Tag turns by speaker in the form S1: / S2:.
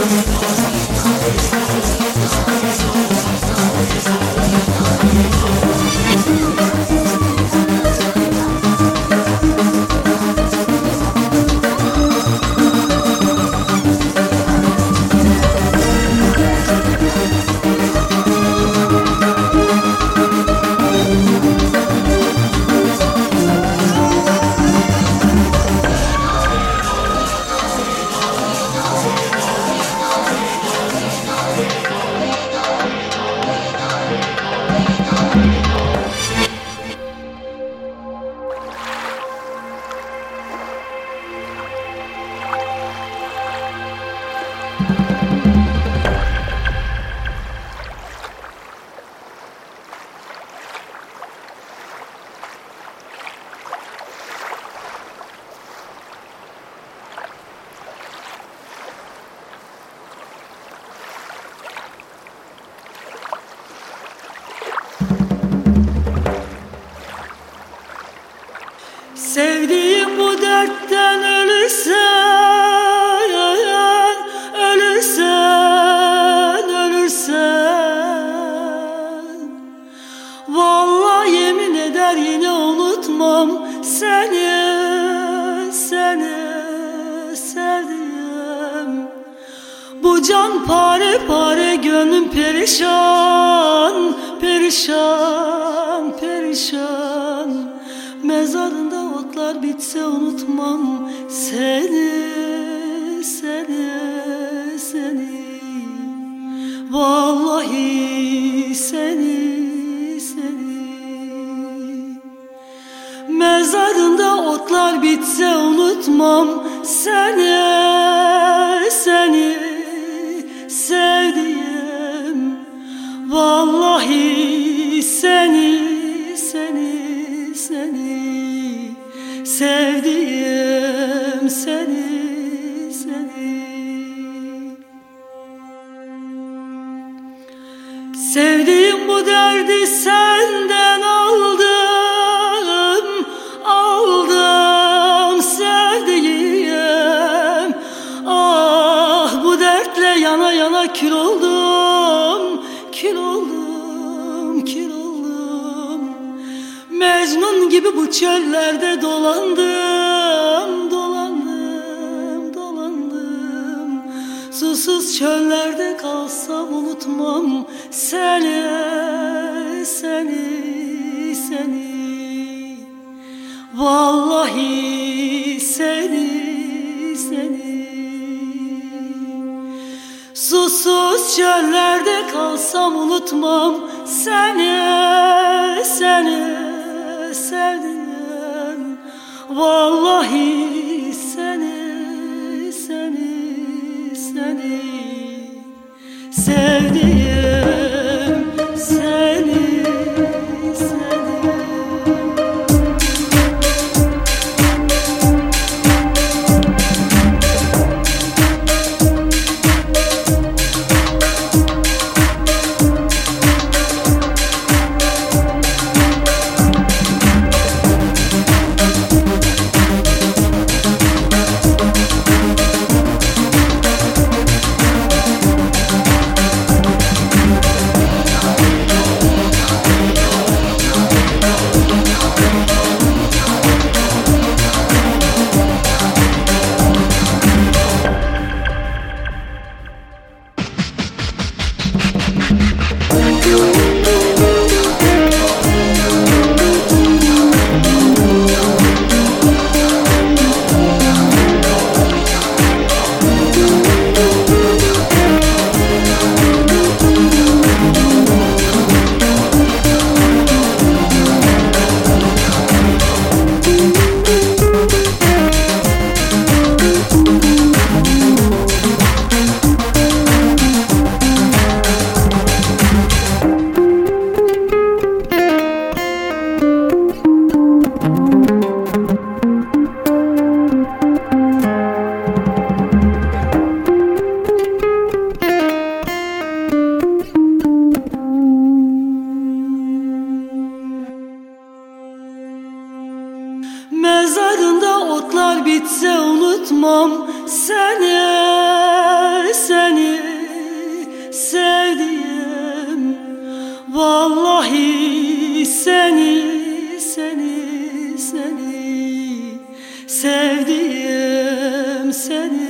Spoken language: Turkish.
S1: Sevdiğim bu dertten ölürsen, vallahi yemin eder yine unutmam seni, sevdim. Bu can pare pare, gönlüm perişan, mezarında otlar bitse unutmam seni. Vallahi seni. Mezarında otlar bitse unutmam seni, sevdiğim. Vallahi seni, sevdiğim seni. Sevdiğim bu derdi senden aldım sevdiğim. Ah, bu dertle yana yana kül oldum. Mecnun gibi bu çöllerde dolandım. Susuz çöllerde kalsam unutmam seni. Vallahi seni. Susuz çöllerde kalsam unutmam seni, sevdim. Vallahi seni, sevdiğim seni. Mezarında otlar bitse unutmam seni, seni sevdim. Vallahi seni sevdim seni.